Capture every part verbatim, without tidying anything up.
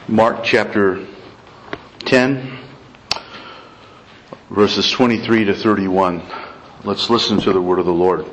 Mark chapter ten, verses twenty-three to thirty-one. Let's listen to the word of the Lord.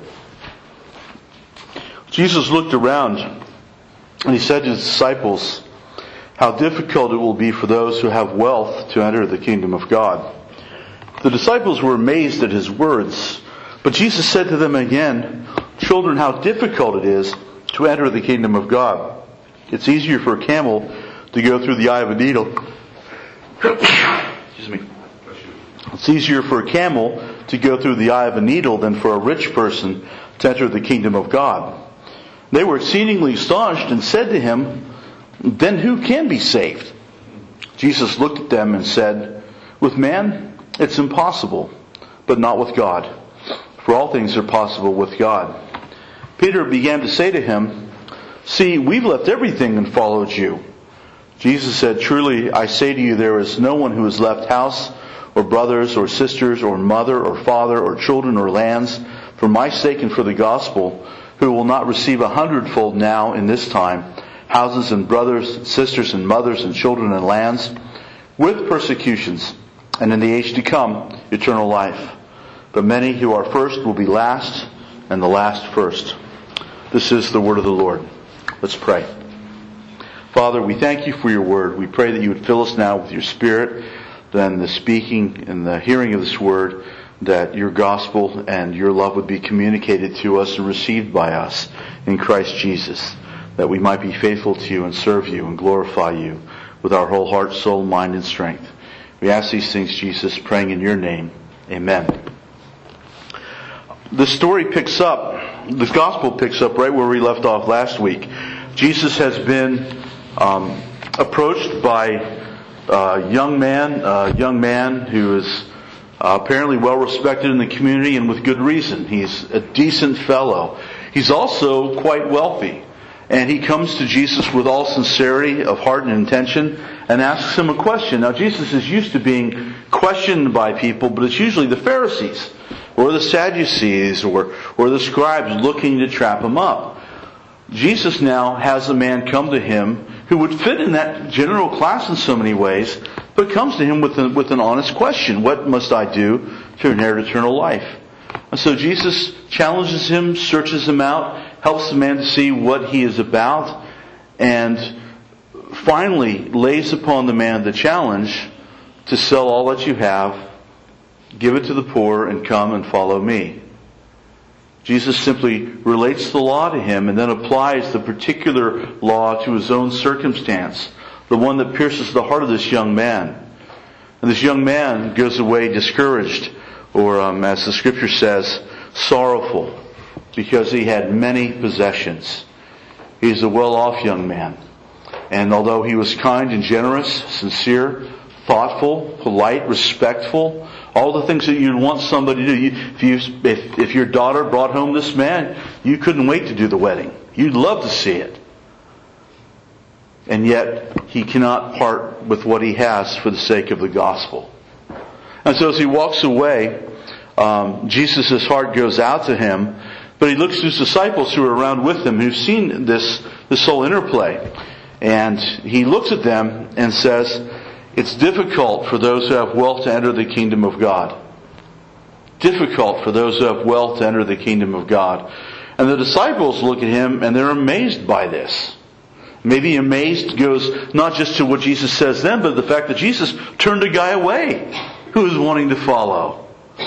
Jesus looked around and he said to his disciples, "How difficult it will be for those who have wealth to enter the kingdom of God." The disciples were amazed at his words, but Jesus said to them again, "Children, how difficult it is to enter the kingdom of God. It's easier for a camel to go through the eye of a needle. Excuse me. It's easier for a camel to go through the eye of a needle than for a rich person to enter the kingdom of God." They were exceedingly astonished and said to him, "Then who can be saved?" Jesus looked at them and said, "With man it's impossible, but not with God. For all things are possible with God." Peter began to say to him, "See, we've left everything and followed you." Jesus said, "Truly I say to you, there is no one who has left house or brothers or sisters or mother or father or children or lands for my sake and for the gospel, who will not receive a hundredfold now in this time, houses and brothers, sisters and mothers and children and lands, with persecutions, and in the age to come, eternal life. But many who are first will be last, and the last first." This is the word of the Lord. Let's pray. Father, we thank you for your word. We pray that you would fill us now with your Spirit, then the speaking and the hearing of this word, that your gospel and your love would be communicated to us and received by us in Christ Jesus, that we might be faithful to you and serve you and glorify you with our whole heart, soul, mind, and strength. We ask these things, Jesus, praying in your name. Amen. The story picks up, the gospel picks up right where we left off last week. Jesus has been um, approached by a young man, a young man who is uh, apparently well respected in the community and with good reason. He's a decent fellow. He's also quite wealthy. And he comes to Jesus with all sincerity of heart and intention and asks him a question. Now, Jesus is used to being questioned by people, but it's usually the Pharisees or the Sadducees or, or the scribes looking to trap him up. Jesus now has a man come to him who would fit in that general class in so many ways, but comes to him with, a, with an honest question. What must I do to inherit eternal life? And so Jesus challenges him, searches him out, helps the man to see what he is about, and finally lays upon the man the challenge to sell all that you have, give it to the poor, and come and follow me. Jesus simply relates the law to him and then applies the particular law to his own circumstance, the one that pierces the heart of this young man. And this young man goes away discouraged, or um, as the scripture says, sorrowful, because he had many possessions. He's a well-off young man. And although he was kind and generous, sincere, thoughtful, polite, respectful, all the things that you'd want somebody to do. You, if, you, if, if your daughter brought home this man, you couldn't wait to do the wedding. You'd love to see it. And yet, he cannot part with what he has for the sake of the gospel. And so as he walks away, um, Jesus' heart goes out to him, but he looks to his disciples who are around with him, who've seen this, this whole interplay. And he looks at them and says, "It's difficult for those who have wealth to enter the kingdom of God." Difficult for those who have wealth to enter the kingdom of God. And the disciples look at him and they're amazed by this. Maybe amazed goes not just to what Jesus says then, but the fact that Jesus turned a guy away who was wanting to follow.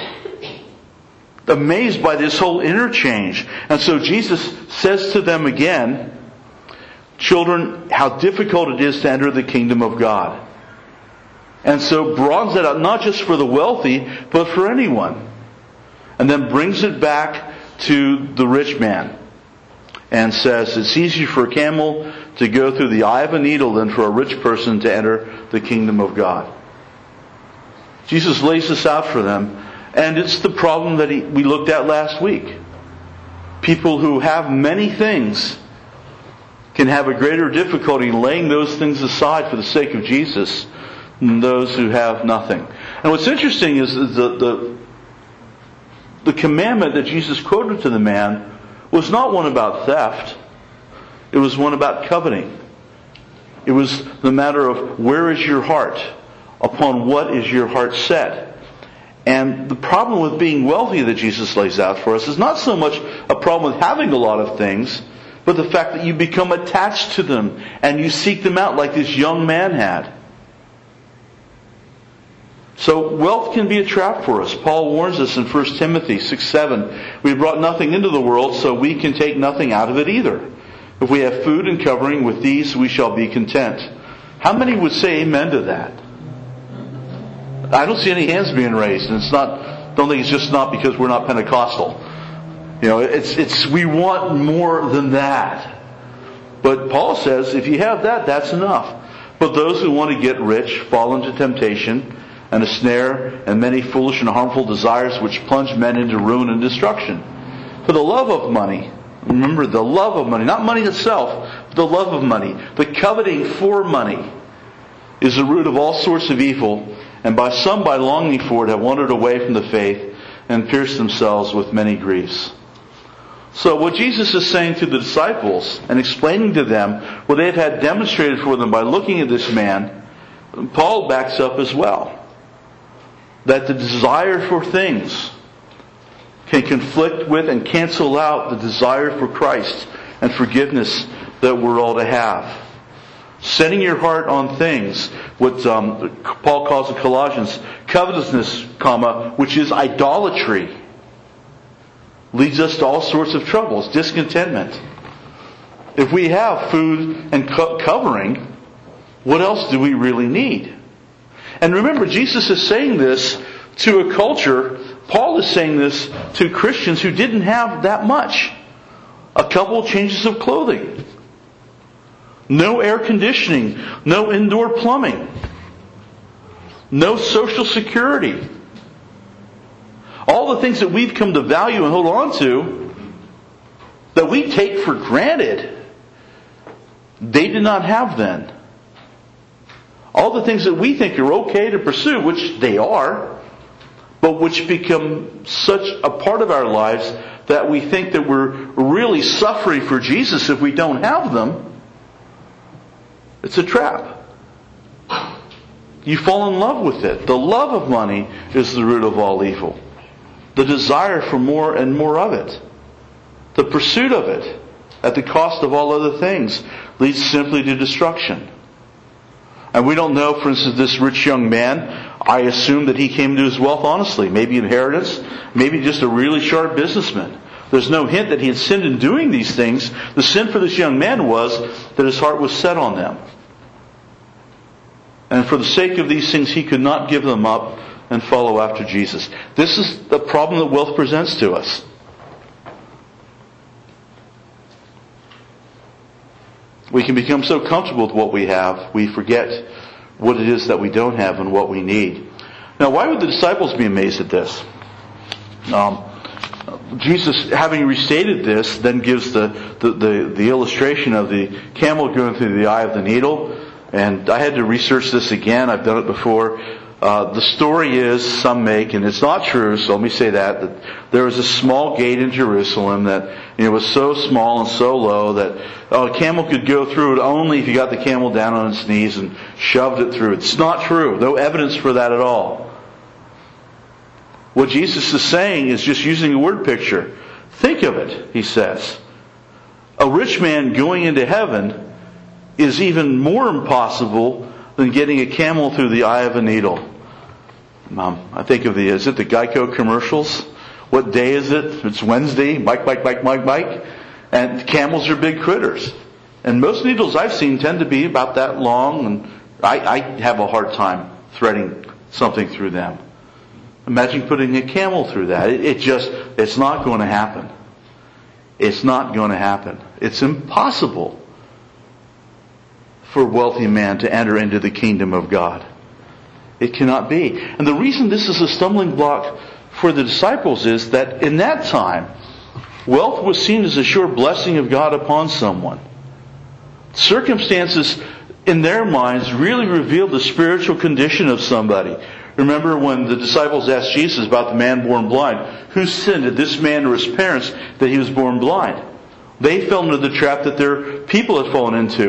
Amazed by this whole interchange. And so Jesus says to them again, "Children, how difficult it is to enter the kingdom of God." And so broadens it out not just for the wealthy, but for anyone. And then brings it back to the rich man. And says, it's easier for a camel to go through the eye of a needle than for a rich person to enter the kingdom of God. Jesus lays this out for them. And it's the problem that he, we looked at last week. People who have many things can have a greater difficulty in laying those things aside for the sake of Jesus than those who have nothing. And what's interesting is the, the, the commandment that Jesus quoted to the man was not one about theft. It was one about coveting. It was the matter of where is your heart? Upon what is your heart set? And the problem with being wealthy that Jesus lays out for us is not so much a problem with having a lot of things, but the fact that you become attached to them and you seek them out like this young man had. So wealth can be a trap for us. Paul warns us in First Timothy six seven, we brought nothing into the world, so we can take nothing out of it either. If we have food and covering, with these we shall be content. How many would say amen to that? I don't see any hands being raised, and it's not, don't think it's just not because we're not Pentecostal. You know, it's, it's, we want more than that. But Paul says, if you have that, that's enough. But those who want to get rich fall into temptation and a snare and many foolish and harmful desires which plunge men into ruin and destruction. For the love of money, remember the love of money, not money itself, but the love of money, the coveting for money, is the root of all sorts of evil, and by some by longing for it have wandered away from the faith and pierced themselves with many griefs. So what Jesus is saying to the disciples and explaining to them what they've had demonstrated for them by looking at this man, Paul backs up as well. That the desire for things can conflict with and cancel out the desire for Christ and forgiveness that we're all to have. Setting your heart on things, what um, Paul calls in Colossians, covetousness, comma, which is idolatry, leads us to all sorts of troubles, discontentment. If we have food and co- covering, what else do we really need? And remember, Jesus is saying this to a culture, Paul is saying this to Christians who didn't have that much. A couple changes of clothing. No air conditioning. No indoor plumbing. No social security. All the things that we've come to value and hold on to, that we take for granted, they did not have then. All the things that we think are okay to pursue, which they are, but which become such a part of our lives that we think that we're really suffering for Jesus if we don't have them, it's a trap. You fall in love with it. The love of money is the root of all evil. The desire for more and more of it. The pursuit of it, at the cost of all other things, leads simply to destruction. And we don't know, for instance, this rich young man, I assume that he came into his wealth honestly. Maybe inheritance, maybe just a really sharp businessman. There's no hint that he had sinned in doing these things. The sin for this young man was that his heart was set on them. And for the sake of these things, he could not give them up and follow after Jesus. This is the problem that wealth presents to us. We can become so comfortable with what we have, we forget what it is that we don't have and what we need. Now, why would the disciples be amazed at this? Um, Jesus, having restated this, then gives the, the, the, the illustration of the camel going through the eye of the needle. And I had to research this again. I've done it before. Uh, the story is, some make, and it's not true, so let me say that, that there was a small gate in Jerusalem that, you know, was so small and so low that oh, a camel could go through it only if you got the camel down on its knees and shoved it through. It's not true. No evidence for that at all. What Jesus is saying is just using a word picture. Think of it, he says. A rich man going into heaven is even more impossible than getting a camel through the eye of a needle. Um, I think of the, is it the Geico commercials? What day is it? It's Wednesday. Bike, bike, bike, bike, bike. And camels are big critters. And most needles I've seen tend to be about that long, and I, I have a hard time threading something through them. Imagine putting a camel through that. It, it just, it's not going to happen. It's not going to happen. It's impossible for a wealthy man to enter into the kingdom of God. It cannot be. And the reason this is a stumbling block for the disciples is that in that time, wealth was seen as a sure blessing of God upon someone. Circumstances in their minds really revealed the spiritual condition of somebody. Remember when the disciples asked Jesus about the man born blind, who sinned, did this man or his parents, that he was born blind? They fell into the trap that their people had fallen into.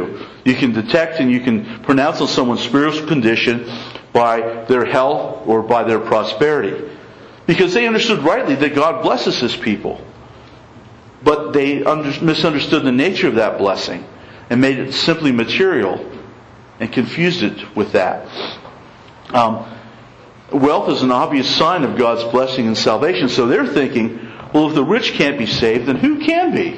You can detect and you can pronounce on someone's spiritual condition by their health or by their prosperity. Because they understood rightly that God blesses His people. But they under, misunderstood the nature of that blessing and made it simply material and confused it with that. Um, wealth is an obvious sign of God's blessing and salvation. So they're thinking, well, if the rich can't be saved, then who can be?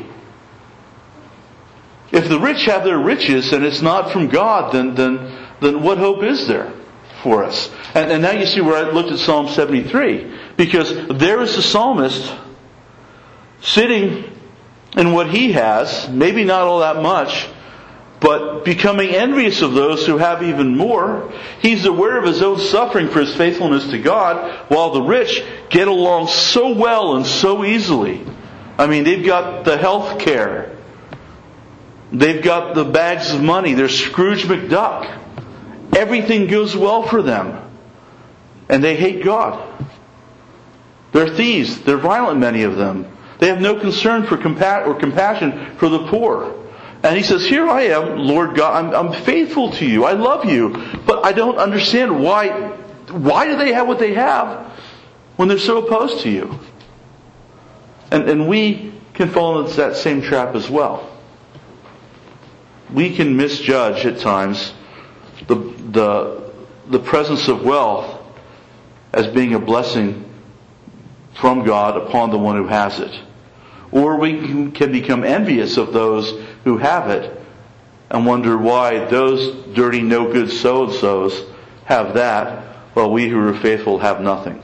If the rich have their riches and it's not from God, then then, then what hope is there for us? And, and now you see where I looked at Psalm seventy-three. Because there is the psalmist sitting in what he has, maybe not all that much, but becoming envious of those who have even more. He's aware of his own suffering for his faithfulness to God, while the rich get along so well and so easily. I mean, they've got the health care. They've got the bags of money. They're Scrooge McDuck. Everything goes well for them. And they hate God. They're thieves. They're violent, many of them. They have no concern for compa- or compassion for the poor. And he says, here I am, Lord God, I'm, I'm faithful to you. I love you. But I don't understand why, why do they have what they have when they're so opposed to you? And, and we can fall into that same trap as well. We can misjudge at times the, the, the presence of wealth as being a blessing from God upon the one who has it. Or we can become envious of those who have it and wonder why those dirty, no good so-and-sos have that, while we who are faithful have nothing.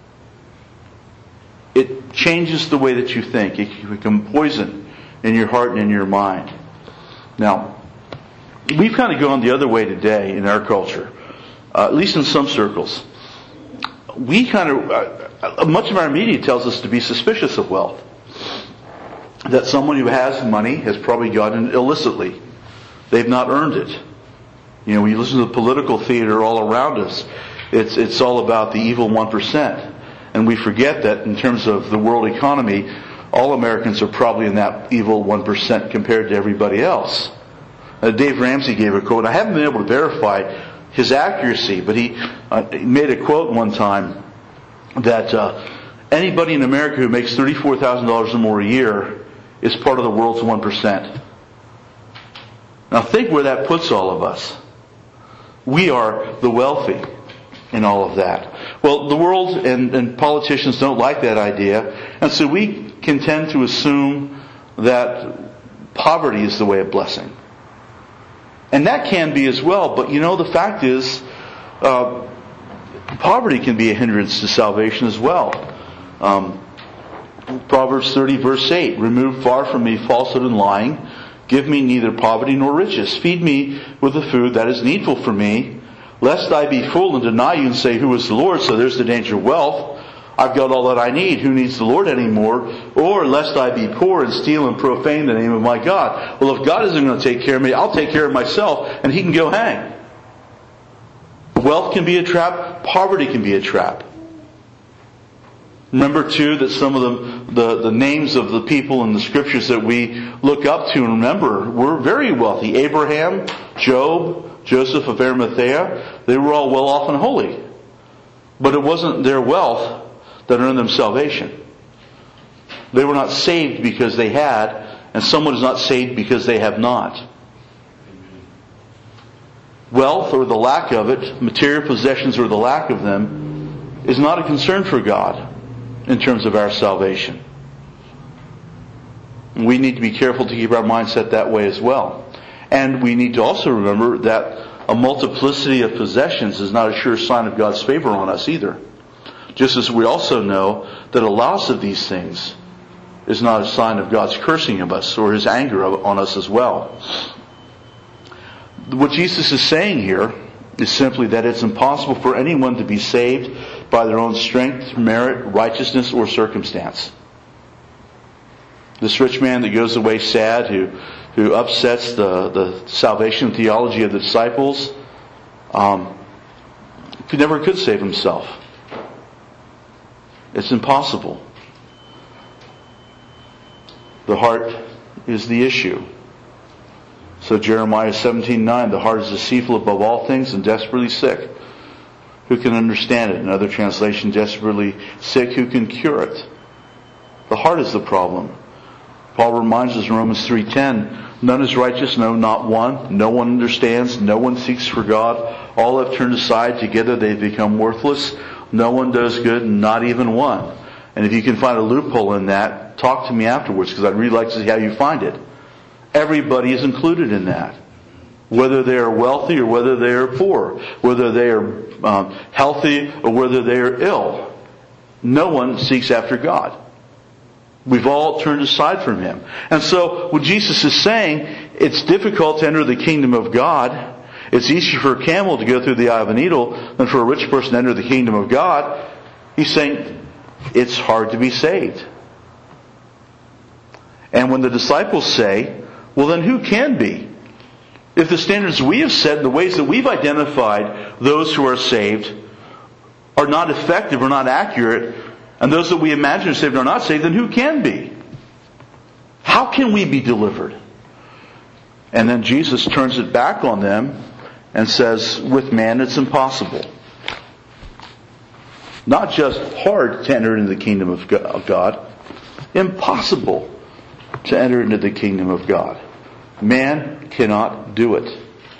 It changes the way that you think. It can become poison in your heart and in your mind. Now, we've kind of gone the other way today in our culture, uh, at least in some circles. We kind of, uh, much of our media tells us to be suspicious of wealth. That someone who has money has probably gotten it illicitly. They've not earned it. You know, when you listen to the political theater all around us, it's it's all about the evil one percent. And we forget that in terms of the world economy, all Americans are probably in that evil one percent compared to everybody else. Uh, Dave Ramsey gave a quote. I haven't been able to verify his accuracy, but he, uh, he made a quote one time that uh, anybody in America who makes thirty-four thousand dollars or more a year is part of the world's one percent. Now think where that puts all of us. We are the wealthy in all of that. Well, the world and, and politicians don't like that idea, and so we can tend to assume that poverty is the way of blessing. And that can be as well, but you know, the fact is, uh, poverty can be a hindrance to salvation as well. Um, Proverbs thirty verse eight, remove far from me falsehood and lying. Give me neither poverty nor riches. Feed me with the food that is needful for me, lest I be full and deny you and say, who is the Lord? So there's the danger of wealth. I've got all that I need. Who needs the Lord anymore? Or lest I be poor and steal and profane the name of my God. Well, if God isn't going to take care of me, I'll take care of myself and He can go hang. Wealth can be a trap. Poverty can be a trap. Remember too that some of the, the, the names of the people in the scriptures that we look up to and remember were very wealthy. Abraham, Job, Joseph of Arimathea, they were all well off and holy. But it wasn't their wealth that earned them salvation. They were not saved because they had, and someone is not saved because they have not. Wealth or the lack of it, material possessions or the lack of them, is not a concern for God in terms of our salvation. We need to be careful to keep our mindset that way as well. And we need to also remember that a multiplicity of possessions is not a sure sign of God's favor on us either. Just as we also know that a loss of these things is not a sign of God's cursing of us or His anger on us as well. What Jesus is saying here is simply that it's impossible for anyone to be saved by their own strength, merit, righteousness, or circumstance. This rich man that goes away sad, who who upsets the, the salvation theology of the disciples, um, he never could save himself. It's impossible. The heart is the issue. So Jeremiah seventeen nine, the heart is deceitful above all things and desperately sick. Who can understand it? Another translation, desperately sick, who can cure it? The heart is the problem. Paul reminds us in Romans three ten, none is righteous, no, not one. No one understands, no one seeks for God. All have turned aside, together they've become worthless. No one does good, not even one. And if you can find a loophole in that, talk to me afterwards, because I'd really like to see how you find it. Everybody is included in that. Whether they are wealthy or whether they are poor. Whether they are um, healthy or whether they are ill. No one seeks after God. We've all turned aside from Him. And so what Jesus is saying, it's difficult to enter the kingdom of God. It's easier for a camel to go through the eye of a needle than for a rich person to enter the kingdom of God. He's saying it's hard to be saved. And when the disciples say, well then who can be? If the standards we have set, the ways that we've identified those who are saved are not effective or not accurate, and those that we imagine are saved are not saved, then who can be? How can we be delivered? And then Jesus turns it back on them and says, with man it's impossible. Not just hard to enter into the kingdom of God, impossible to enter into the kingdom of God. Man cannot do it.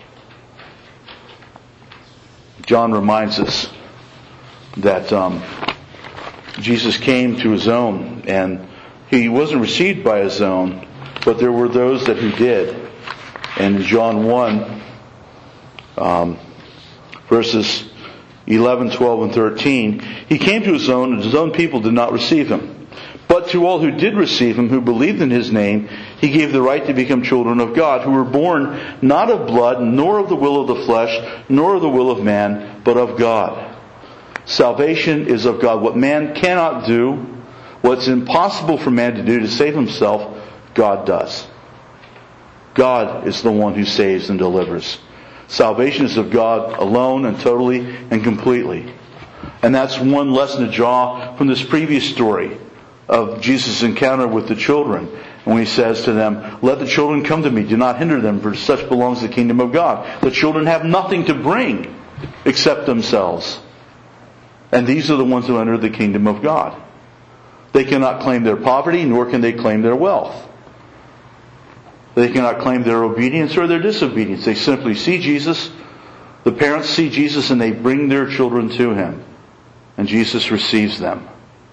John reminds us that um, Jesus came to His own, and He wasn't received by His own, but there were those that He did. And in John one, um, verses eleven, twelve, and thirteen, He came to His own, and His own people did not receive Him. But to all who did receive Him, who believed in His name, He gave the right to become children of God, who were born not of blood, nor of the will of the flesh, nor of the will of man, but of God. Salvation is of God. What man cannot do, what's impossible for man to do to save himself, God does. God is the one who saves and delivers. Salvation is of God alone and totally and completely. And that's one lesson to draw from this previous story of Jesus' encounter with the children. When He says to them, let the children come to me, do not hinder them, for such belongs the kingdom of God. The children have nothing to bring except themselves. And these are the ones who enter the kingdom of God. They cannot claim their poverty, nor can they claim their wealth. They cannot claim their obedience or their disobedience. They simply see Jesus, the parents see Jesus, and they bring their children to Him. And Jesus receives them.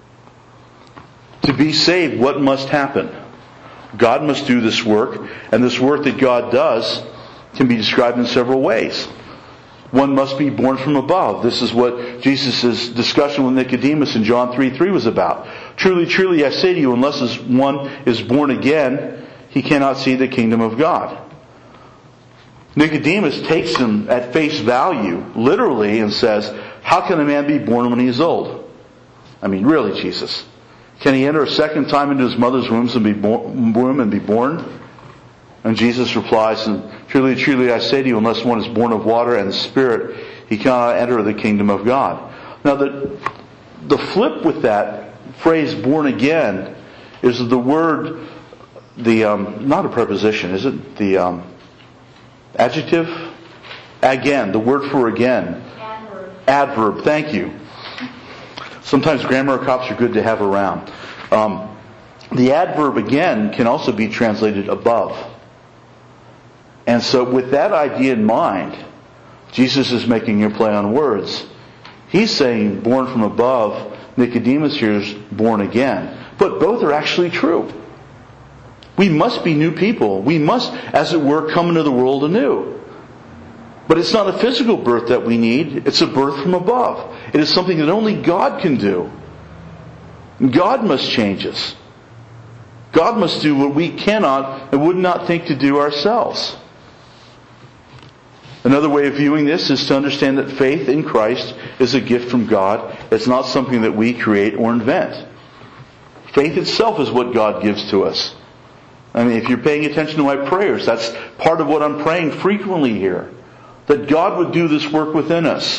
To be saved, what must happen? God must do this work, and this work that God does can be described in several ways. One must be born from above. This is what Jesus' discussion with Nicodemus in John three three was about. Truly, truly, I say to you, unless one is born again, he cannot see the kingdom of God. Nicodemus takes him at face value, literally, and says, how can a man be born when he is old? I mean, really, Jesus. Can he enter a second time into his mother's womb and be born, womb and be born? And Jesus replies, and truly, truly, I say to you, unless one is born of water and the Spirit, he cannot enter the kingdom of God. Now, the, the flip with that phrase, born again, is the word, the um, not a preposition, is it? The um, adjective? Again, the word for again. Adverb. Adverb, thank you. Sometimes grammar cops are good to have around. Um, the adverb again can also be translated above. And so with that idea in mind, Jesus is making a play on words. He's saying born from above. Nicodemus here is born again. But both are actually true. We must be new people. We must, as it were, come into the world anew. But it's not a physical birth that we need. It's a birth from above. It is something that only God can do. God must change us. God must do what we cannot and would not think to do ourselves. Another way of viewing this is to understand that faith in Christ is a gift from God. It's not something that we create or invent. Faith itself is what God gives to us. I mean, if you're paying attention to my prayers, that's part of what I'm praying frequently here. That God would do this work within us.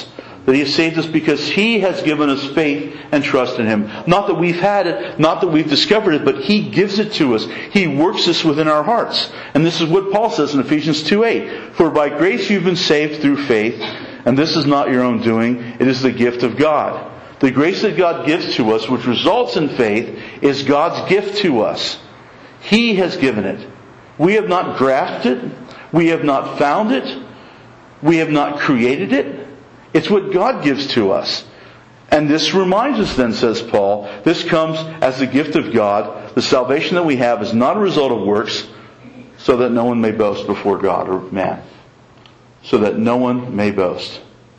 that He has saved us because He has given us faith and trust in Him. Not that we've had it, not that we've discovered it, but He gives it to us. He works this within our hearts. And this is what Paul says in Ephesians two eight. For by grace you've been saved through faith, and this is not your own doing, it is the gift of God. The grace that God gives to us, which results in faith, is God's gift to us. He has given it. We have not grasped it. We have not found it. We have not created it. It's what God gives to us. And this reminds us then, says Paul, this comes as the gift of God. The salvation that we have is not a result of works, so that no one may boast before God or man. So that no one may boast.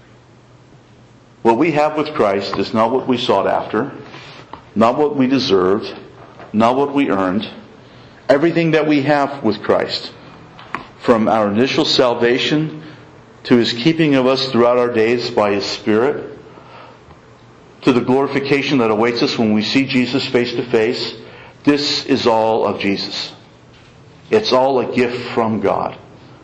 What we have with Christ is not what we sought after, not what we deserved, not what we earned. Everything that we have with Christ, from our initial salvation to His keeping of us throughout our days by His Spirit, to the glorification that awaits us when we see Jesus face to face, this is all of Jesus. It's all a gift from God,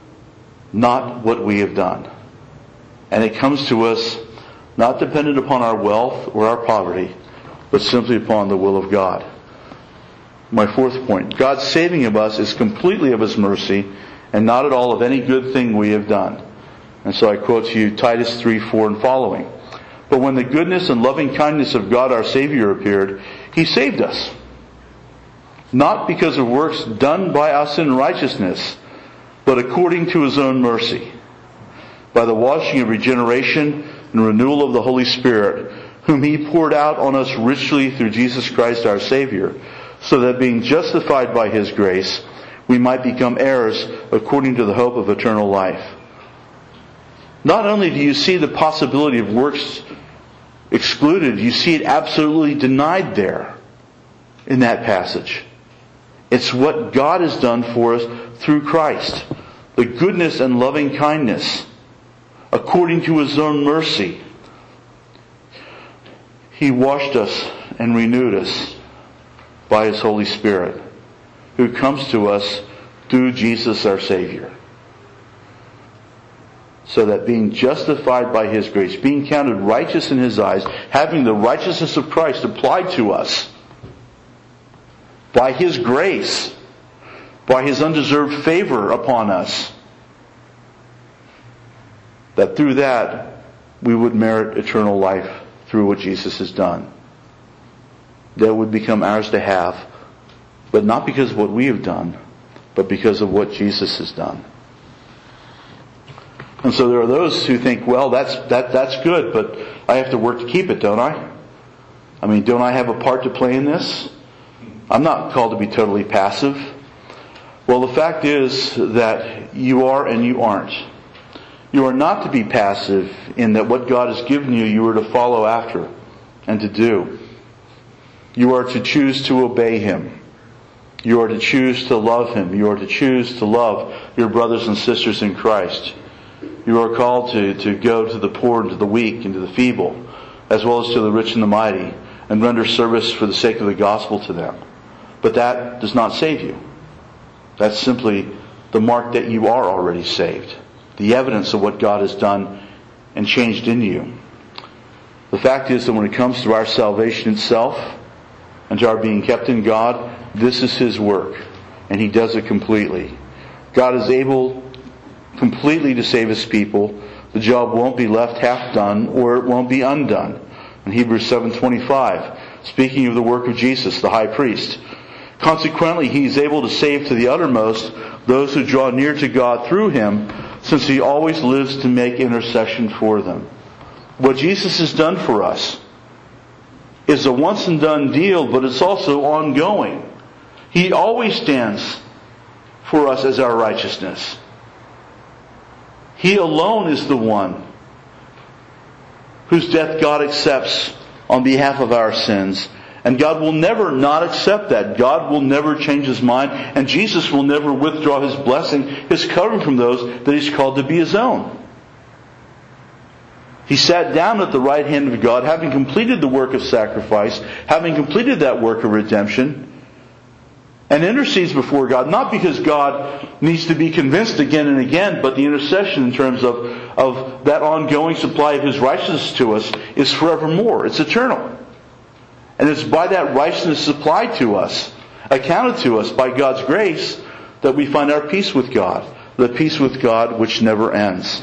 not what we have done. And it comes to us not dependent upon our wealth or our poverty, but simply upon the will of God. My fourth point, God's saving of us is completely of His mercy and not at all of any good thing we have done. And so I quote to you Titus three four and following. But when the goodness and loving kindness of God our Savior appeared, He saved us. Not because of works done by us in righteousness, but according to His own mercy, by the washing of regeneration and renewal of the Holy Spirit, whom He poured out on us richly through Jesus Christ our Savior, so that being justified by His grace, we might become heirs according to the hope of eternal life. Not only do you see the possibility of works excluded, you see it absolutely denied there in that passage. It's what God has done for us through Christ. The goodness and loving kindness, according to His own mercy. He washed us and renewed us by His Holy Spirit, who comes to us through Jesus our Savior. So that being justified by His grace, being counted righteous in His eyes, having the righteousness of Christ applied to us by His grace, by His undeserved favor upon us, that through that we would merit eternal life through what Jesus has done. That would become ours to have, but not because of what we have done, but because of what Jesus has done. And so there are those who think, well, that's that that's good, but I have to work to keep it, don't I? I mean, don't I have a part to play in this? I'm not called to be totally passive. Well, the fact is that you are and you aren't. You are not to be passive in that what God has given you, you are to follow after and to do. You are to choose to obey Him. You are to choose to love Him. You are to choose to love your brothers and sisters in Christ. You are called to, to go to the poor and to the weak and to the feeble, as well as to the rich and the mighty, and render service for the sake of the gospel to them. But that does not save you. That's simply the mark that you are already saved. The evidence of what God has done and changed in you. The fact is that when it comes to our salvation itself and to our being kept in God, this is His work, and He does it completely. God is able completely to save His people. The job won't be left half done, or it won't be undone. In Hebrews seven twenty-five, speaking of the work of Jesus, the high priest, consequently He is able to save to the uttermost those who draw near to God through Him, since He always lives to make intercession for them. What Jesus has done for us is a once and done deal, but it's also ongoing. He always stands for us as our righteousness. He alone is the one whose death God accepts on behalf of our sins. And God will never not accept that. God will never change His mind. And Jesus will never withdraw His blessing, His covering from those that He's called to be His own. He sat down at the right hand of God, having completed the work of sacrifice, having completed that work of redemption. and intercedes before God, not because God needs to be convinced again and again, but the intercession in terms of, of that ongoing supply of His righteousness to us is forevermore. It's eternal. And it's by that righteousness supplied to us, accounted to us by God's grace, that we find our peace with God. The peace with God which never ends.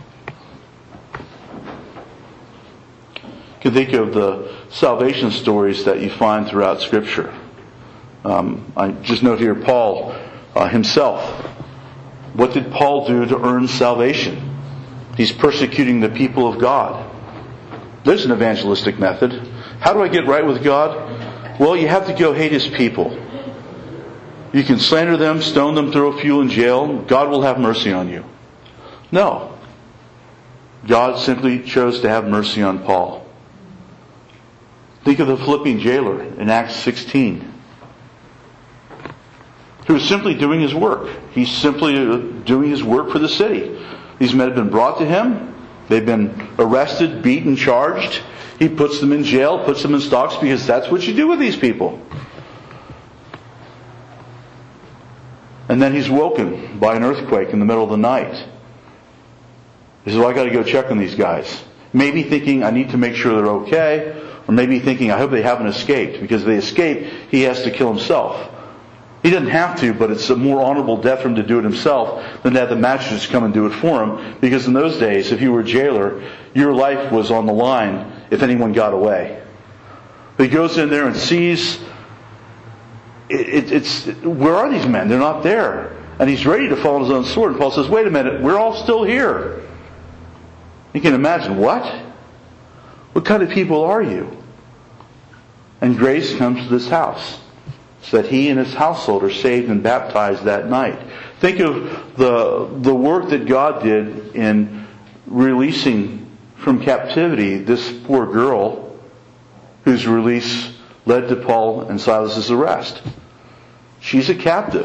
You can think of the salvation stories that you find throughout Scripture. Um, I just note here Paul uh, himself. What did Paul do to earn salvation? He's persecuting the people of God. There's an evangelistic method. How do I get right with God? Well, you have to go hate His people. You can slander them, stone them, throw fuel in jail. God will have mercy on you. No. God simply chose to have mercy on Paul. Think of the Philippian jailer in Acts sixteen. He was simply doing his work. He's simply doing his work for the city. These men have been brought to him. They've been arrested, beaten, charged. He puts them in jail, puts them in stocks, because that's what you do with these people. And then he's woken by an earthquake in the middle of the night. He says, well, I got to go check on these guys. Maybe thinking, I need to make sure they're okay. Or maybe thinking, I hope they haven't escaped. Because if they escape, he has to kill himself. He doesn't have to, but it's a more honorable death for him to do it himself than to have the magistrates come and do it for him. Because in those days, if you were a jailer, your life was on the line if anyone got away. But he goes in there and sees, it, it, it's, where are these men? They're not there. And he's ready to fall on his own sword. And Paul says, wait a minute, we're all still here. You can imagine, what? What kind of people are you? And grace comes to this house, so that he and his household are saved and baptized that night. Think of the the work that God did in releasing from captivity this poor girl, whose release led to Paul and Silas's arrest. She's a captive.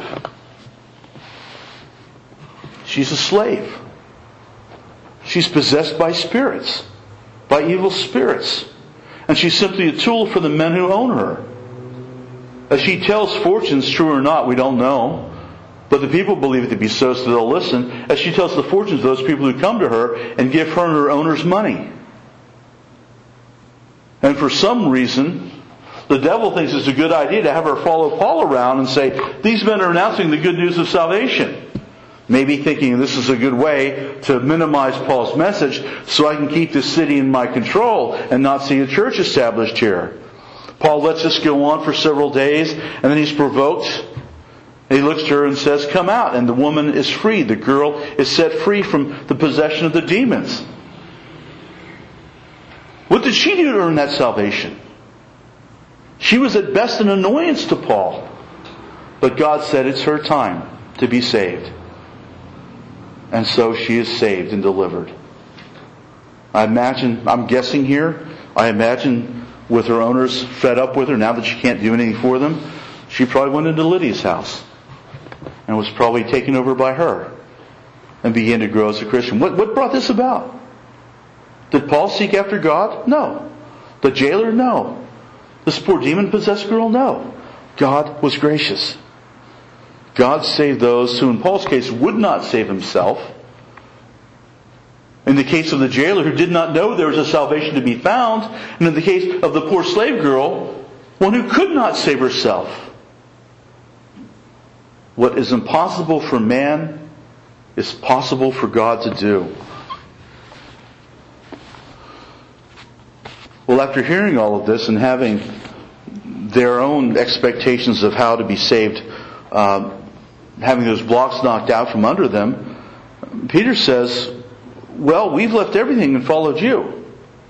She's a slave. She's possessed by spirits, by evil spirits. And she's simply a tool for the men who own her. As she tells fortunes, true or not, we don't know. But the people believe it to be so, so they'll listen. As she tells the fortunes of those people who come to her and give her and her owners money. And for some reason, the devil thinks it's a good idea to have her follow Paul around and say, these men are announcing the good news of salvation. Maybe thinking this is a good way to minimize Paul's message so I can keep this city in my control and not see a church established here. Paul lets this go on for several days, and then he's provoked. He looks to her and says, come out. And the woman is free. The girl is set free from the possession of the demons. What did she do to earn that salvation? She was at best an annoyance to Paul. But God said it's her time to be saved. And so she is saved and delivered. I imagine, I'm guessing here, I imagine with her owners fed up with her now that she can't do anything for them, she probably went into Lydia's house and was probably taken over by her and began to grow as a Christian. What, what brought this about? Did Paul seek after God? No. The jailer? No. This poor demon-possessed girl? No. God was gracious. God saved those who, in Paul's case, would not save himself. In the case of the jailer who did not know there was a salvation to be found, and in the case of the poor slave girl, one who could not save herself. What is impossible for man is possible for God to do. Well, after hearing all of this and having their own expectations of how to be saved, uh, having those blocks knocked out from under them, Peter says, well, we've left everything and followed you.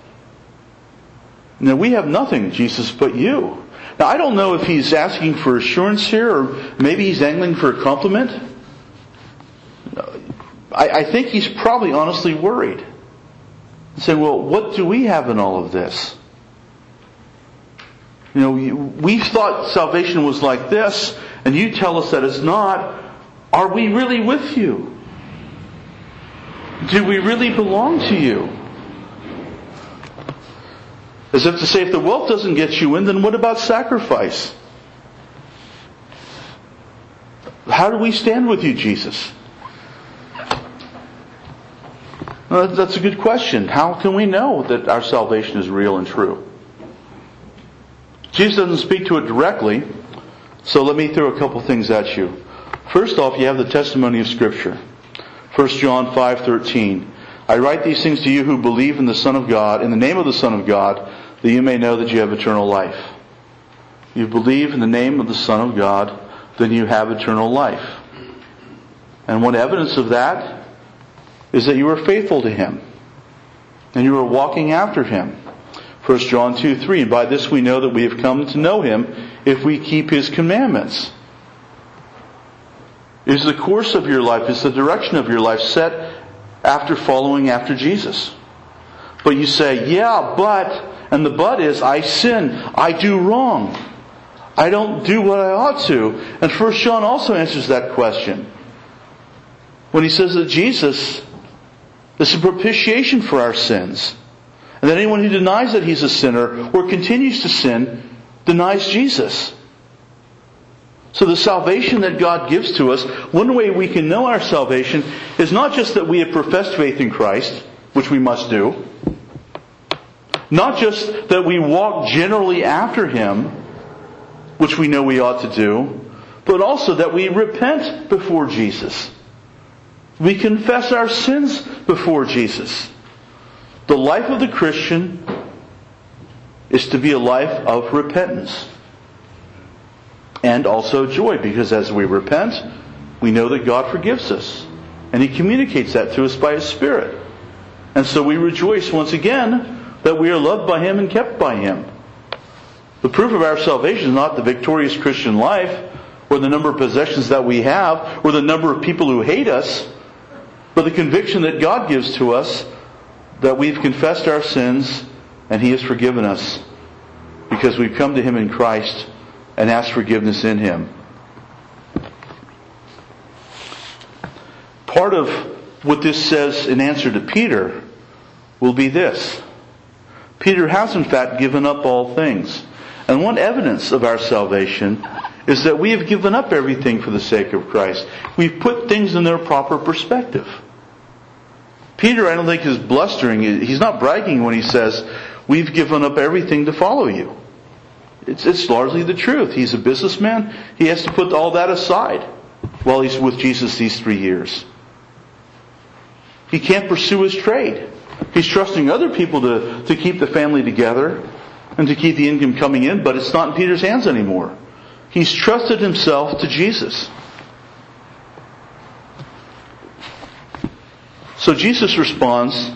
Now, we have nothing, Jesus, but you. Now, I don't know if he's asking for assurance here, or maybe he's angling for a compliment. I, I think he's probably honestly worried. Saying, well, what do we have in all of this? You know, we thought salvation was like this, and you tell us that it's not. Are we really with you? Do we really belong to you? As if to say, if the wealth doesn't get you in, then what about sacrifice? how do we stand with you, Jesus? Well, that's a good question. How can we know that our salvation is real and true? Jesus doesn't speak to it directly, so let me throw a couple things at you. First off, you have the testimony of Scripture. First John five thirteen. I write these things to you who believe in the Son of God, in the name of the Son of God, that you may know that you have eternal life. You believe in the name of the Son of God, then you have eternal life. And one evidence of that is that you are faithful to Him. And you are walking after Him. First John two three. And by this we know that we have come to know Him if we keep His commandments. Is the course of your life, is the direction of your life set after following after Jesus? But you say, yeah, but, and the but is, I sin, I do wrong. I don't do what I ought to. And First John also answers that question. When he says that Jesus is a propitiation for our sins. And that anyone who denies that he's a sinner or continues to sin denies Jesus. So the salvation that God gives to us, one way we can know our salvation is not just that we have professed faith in Christ, which we must do. Not just that we walk generally after Him, which we know we ought to do, but also that we repent before Jesus. We confess our sins before Jesus. The life of the Christian is to be a life of repentance. And also joy, because as we repent, we know that God forgives us. And He communicates that to us by His Spirit. And so we rejoice once again that we are loved by Him and kept by Him. The proof of our salvation is not the victorious Christian life, or the number of possessions that we have, or the number of people who hate us, but the conviction that God gives to us that we've confessed our sins and He has forgiven us because we've come to Him in Christ and asked forgiveness in Him. Part of what this says in answer to Peter will be this. Peter has in fact given up all things. And one evidence of our salvation is that we have given up everything for the sake of Christ. We've put things in their proper perspective. Peter, I don't think, is blustering. He's not bragging when he says, we've given up everything to follow you. It's, it's largely the truth. He's a businessman. He has to put all that aside while he's with Jesus these three years. He can't pursue his trade. He's trusting other people to, to keep the family together and to keep the income coming in, but it's not in Peter's hands anymore. He's trusted himself to Jesus. So Jesus responds,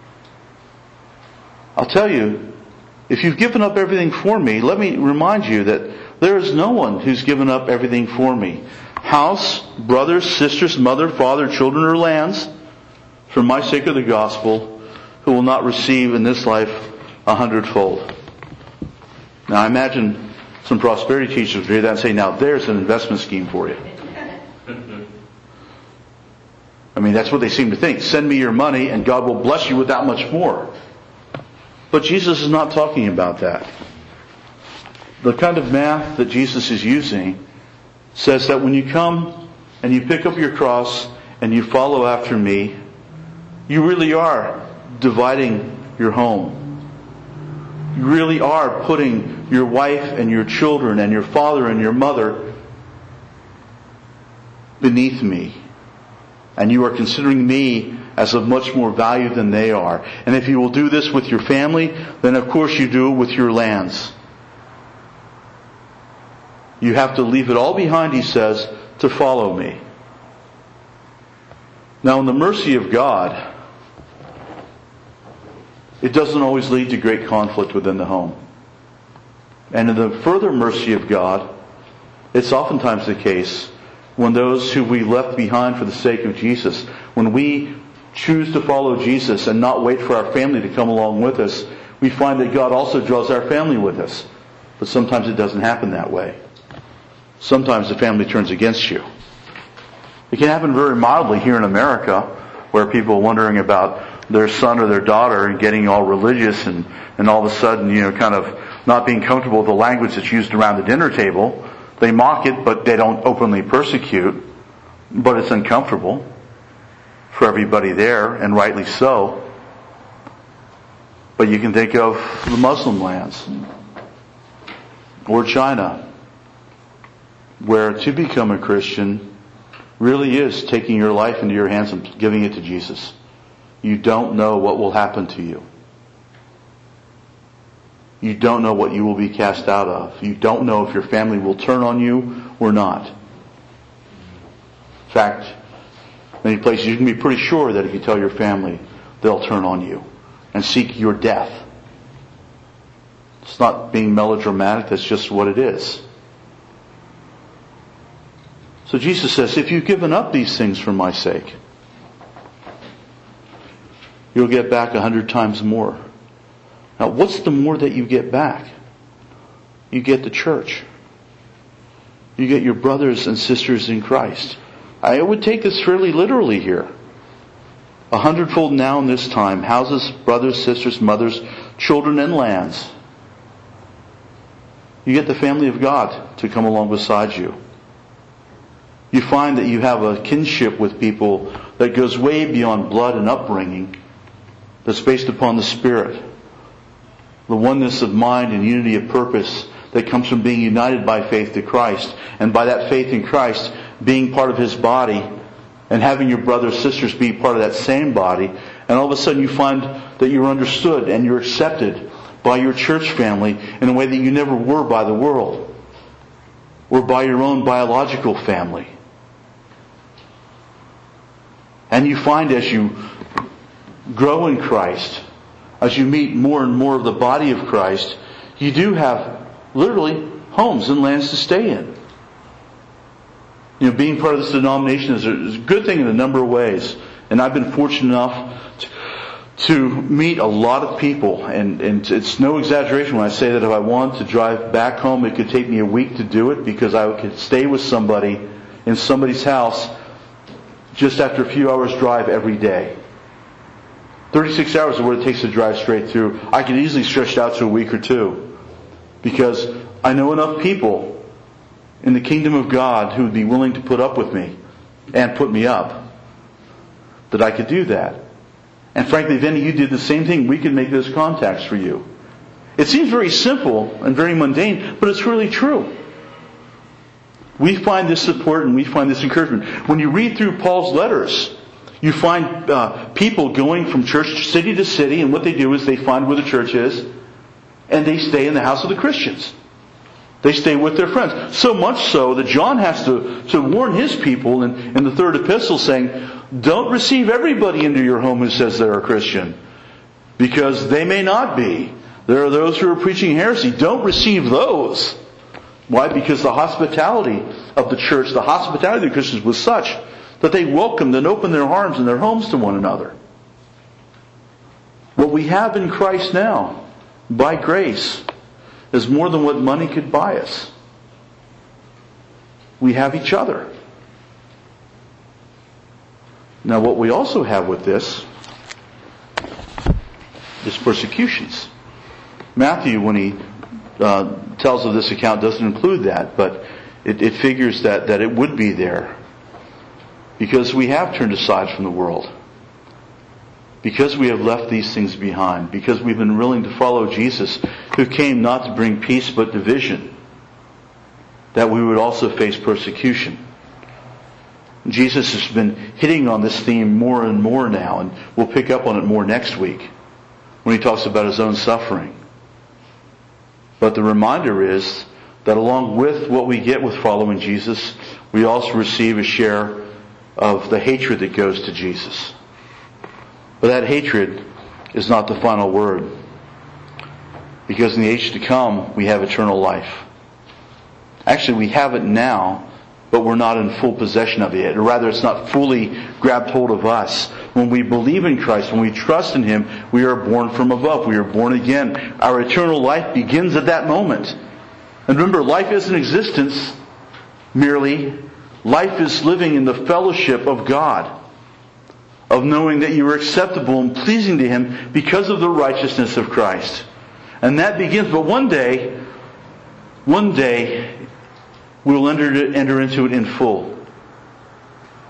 I'll tell you, if you've given up everything for me, let me remind you that there is no one who's given up everything for me. House, brothers, sisters, mother, father, children, or lands, for my sake of the gospel, who will not receive in this life a hundredfold. Now I imagine some prosperity teachers would hear that and say, now there's an investment scheme for you. I mean, that's what they seem to think. Send me your money and God will bless you with that much more. But Jesus is not talking about that. The kind of math that Jesus is using says that when you come and you pick up your cross and you follow after me, you really are dividing your home. You really are putting your wife and your children and your father and your mother beneath me. And you are considering me as of much more value than they are. And if you will do this with your family, then of course you do it with your lands. You have to leave it all behind, he says, to follow me. Now in the mercy of God, it doesn't always lead to great conflict within the home. And in the further mercy of God, it's oftentimes the case when those who we left behind for the sake of Jesus, when we choose to follow Jesus and not wait for our family to come along with us, we find that God also draws our family with us. But sometimes it doesn't happen that way. Sometimes the family turns against you. It can happen very mildly here in America, where people are wondering about their son or their daughter and getting all religious and, and all of a sudden, you know, kind of not being comfortable with the language that's used around the dinner table. They mock it, but they don't openly persecute. But it's uncomfortable for everybody there, and rightly so. But you can think of the Muslim lands or China, where to become a Christian really is taking your life into your hands and giving it to Jesus. You don't know what will happen to you. You don't know what you will be cast out of. You don't know if your family will turn on you or not. In fact, many places you can be pretty sure that if you tell your family, they'll turn on you and seek your death. It's not being melodramatic, that's just what it is. So Jesus says, if you've given up these things for my sake, you'll get back a hundred times more. Now, what's the more that you get back? You get the church. You get your brothers and sisters in Christ. I would take this fairly literally here. A hundredfold now in this time. Houses, brothers, sisters, mothers, children, and lands. You get the family of God to come along beside you. You find that you have a kinship with people that goes way beyond blood and upbringing, that's based upon the Spirit. The oneness of mind and unity of purpose that comes from being united by faith to Christ. And by that faith in Christ, being part of His body and having your brothers, sisters be part of that same body. And all of a sudden you find that you're understood and you're accepted by your church family in a way that you never were by the world. Or by your own biological family. And you find as you grow in Christ, as you meet more and more of the body of Christ, you do have literally homes and lands to stay in. You know, being part of this denomination is a, is a good thing in a number of ways. And I've been fortunate enough to, to meet a lot of people. And, and it's no exaggeration when I say that if I wanted to drive back home, it could take me a week to do it, because I could stay with somebody in somebody's house just after a few hours drive every day. thirty-six hours is what it takes to drive straight through. I could easily stretch it out to a week or two. Because I know enough people in the kingdom of God who would be willing to put up with me and put me up, that I could do that. And frankly, if any of you did the same thing, we could make those contacts for you. It seems very simple and very mundane, but it's really true. We find this support and we find this encouragement. When you read through Paul's letters, you find uh, people going from church city to city, and what they do is they find where the church is, and they stay in the house of the Christians. They stay with their friends. So much so that John has to, to warn his people in, in the third epistle, saying, don't receive everybody into your home who says they're a Christian, because they may not be. There are those who are preaching heresy. Don't receive those. Why? Because the hospitality of the church, the hospitality of the Christians was such that they welcomed and opened their arms and their homes to one another. What we have in Christ now, by grace, is more than what money could buy us. We have each other. Now, what we also have with this is persecutions. Matthew, when he uh, tells of this account, doesn't include that, but it, it figures that, that it would be there. Because we have turned aside from the world. Because we have left these things behind. Because we've been willing to follow Jesus, who came not to bring peace but division. That we would also face persecution. Jesus has been hitting on this theme more and more now, and we'll pick up on it more next week when he talks about his own suffering. But the reminder is that along with what we get with following Jesus, we also receive a share of the hatred that goes to Jesus. But that hatred is not the final word. Because in the age to come, we have eternal life. Actually, we have it now, but we're not in full possession of it. Or rather, it's not fully grabbed hold of us. When we believe in Christ, when we trust in Him, we are born from above. We are born again. Our eternal life begins at that moment. And remember, life isn't existence merely. Life is living in the fellowship of God. Of knowing that you are acceptable and pleasing to Him because of the righteousness of Christ. And that begins, but one day, one day, we'll enter, enter into it in full.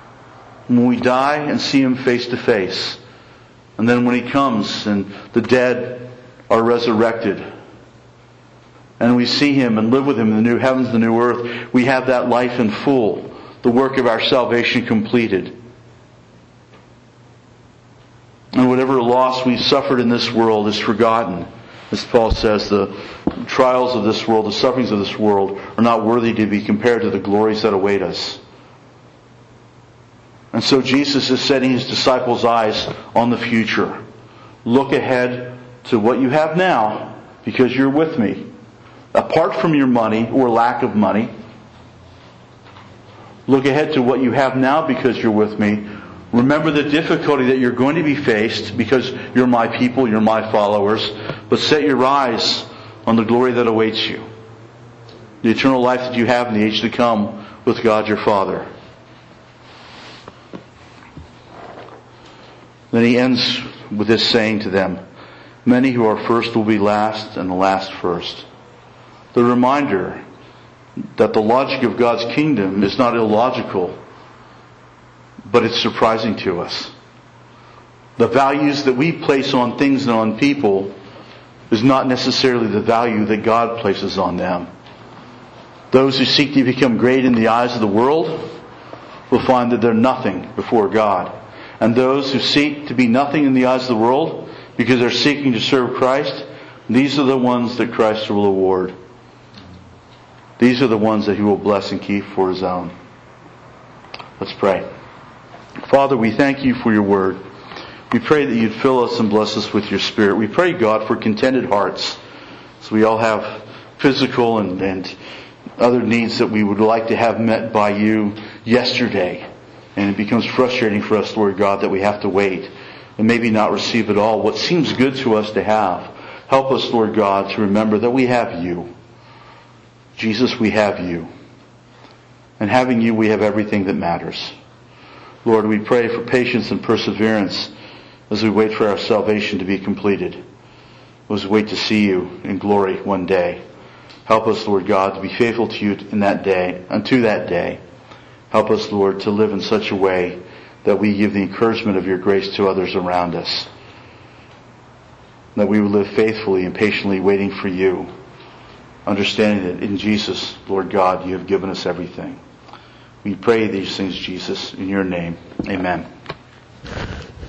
when we die and see Him face to face. And then when He comes and the dead are resurrected, and we see Him and live with Him in the new heavens, the new earth, we have that life in full, the work of our salvation completed. And whatever loss we suffered in this world is forgotten. As Paul says, the trials of this world, the sufferings of this world are not worthy to be compared to the glories that await us. And so Jesus is setting His disciples' eyes on the future. Look ahead to what you have now, because you're with me. Apart from your money or lack of money, look ahead to what you have now because you're with me. Remember the difficulty that you're going to be faced because you're my people, you're my followers. But set your eyes on the glory that awaits you. The eternal life that you have in the age to come with God your Father. Then He ends with this saying to them, many who are first will be last, and the last first. The reminder that the logic of God's kingdom is not illogical, but it's surprising to us. The values that we place on things and on people is not necessarily the value that God places on them. Those who seek to become great in the eyes of the world will find that they're nothing before God. And those who seek to be nothing in the eyes of the world because they're seeking to serve Christ, these are the ones that Christ will award. These are the ones that He will bless and keep for His own. Let's pray. Father, we thank You for Your Word. We pray that You'd fill us and bless us with Your Spirit. We pray, God, for contented hearts. So we all have physical and, and other needs that we would like to have met by You yesterday. And it becomes frustrating for us, Lord God, that we have to wait and maybe not receive at all what seems good to us to have. Help us, Lord God, to remember that we have You. Jesus, we have You. And having You, we have everything that matters. Lord, we pray for patience and perseverance as we wait for our salvation to be completed. As we wait to see You in glory one day. Help us, Lord God, to be faithful to You in that day, unto that day. Help us, Lord, to live in such a way that we give the encouragement of Your grace to others around us. That we will live faithfully and patiently waiting for You, understanding that in Jesus, Lord God, You have given us everything. We pray these things, Jesus, in Your name. Amen.